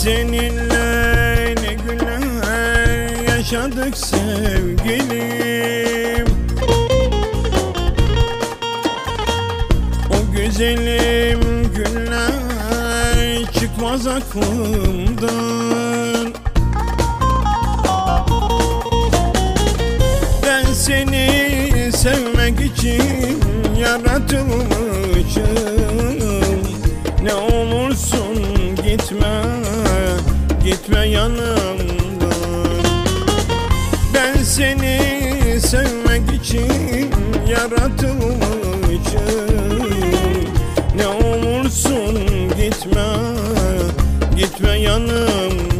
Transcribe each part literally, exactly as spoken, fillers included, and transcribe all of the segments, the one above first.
Seninle ne günler yaşadık sevgilim. O güzelim günler çıkmaz aklımdan. Ben seni sevmek için yaratılmışım. Ne olursun gitme, gitme yanımdan. Ben seni sevmek için yaratılmışım. Ne olursun gitme, gitme yanımdan.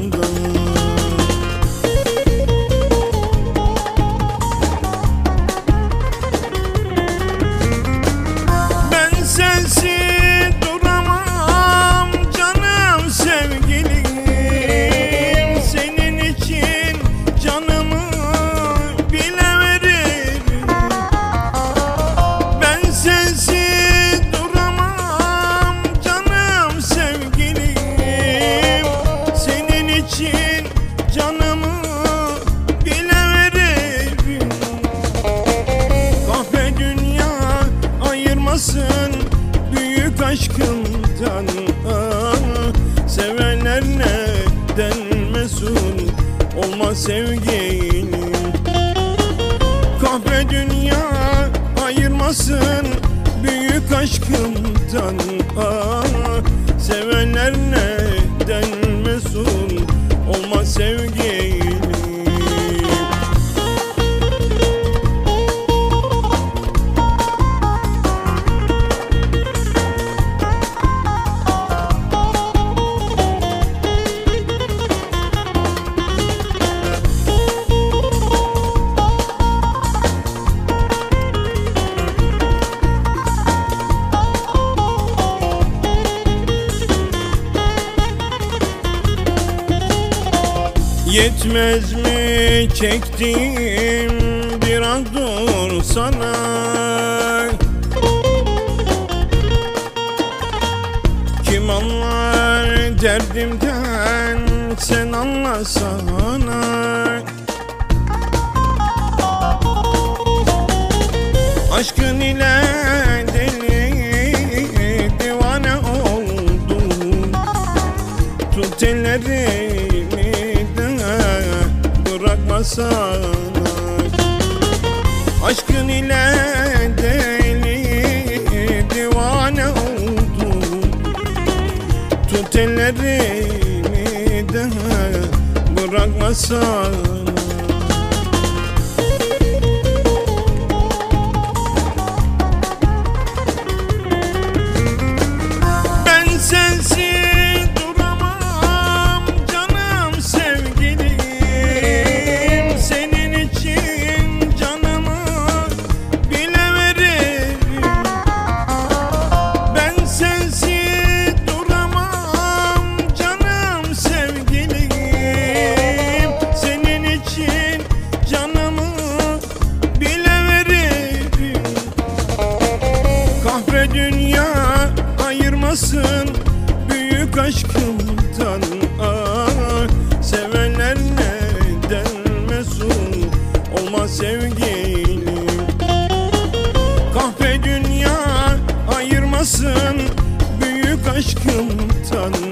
Ben sensiz duramam canım sevgilim. Senin için canımı bile veririm. Ben sensiz duramam canım sevgilim. Senin için canımı bile veririm. Kahve dünya ayırmasın büyük aşkımdan. Ah, sevenler neden mesul olmaz sevgilim. Kahve dünya ayırmasın büyük aşkımdan. Ah, sevenler neden mesul olmaz sevgilim. Yetmez mi çektiğim bir an dur sana? Kim anlar derdimden, sen anlasana. Aşkın ile deli divane oldum. Tut ellerimi bırakmasana. Aşkın ile deli divane oldum. Tut ellerimi de bırakmasana. Ben sensiz duramam canım sevgilim. Senin için canımı bile veririm. Ben sensiz duramam canım sevgilim. Senin için canımı bile veririm. Kahve dünya ayırmasın büyük aşkımdan. Ah, sevenler neden mesul olmaz sevgilim. Kahve dünya ayırmasın büyük aşkımdan.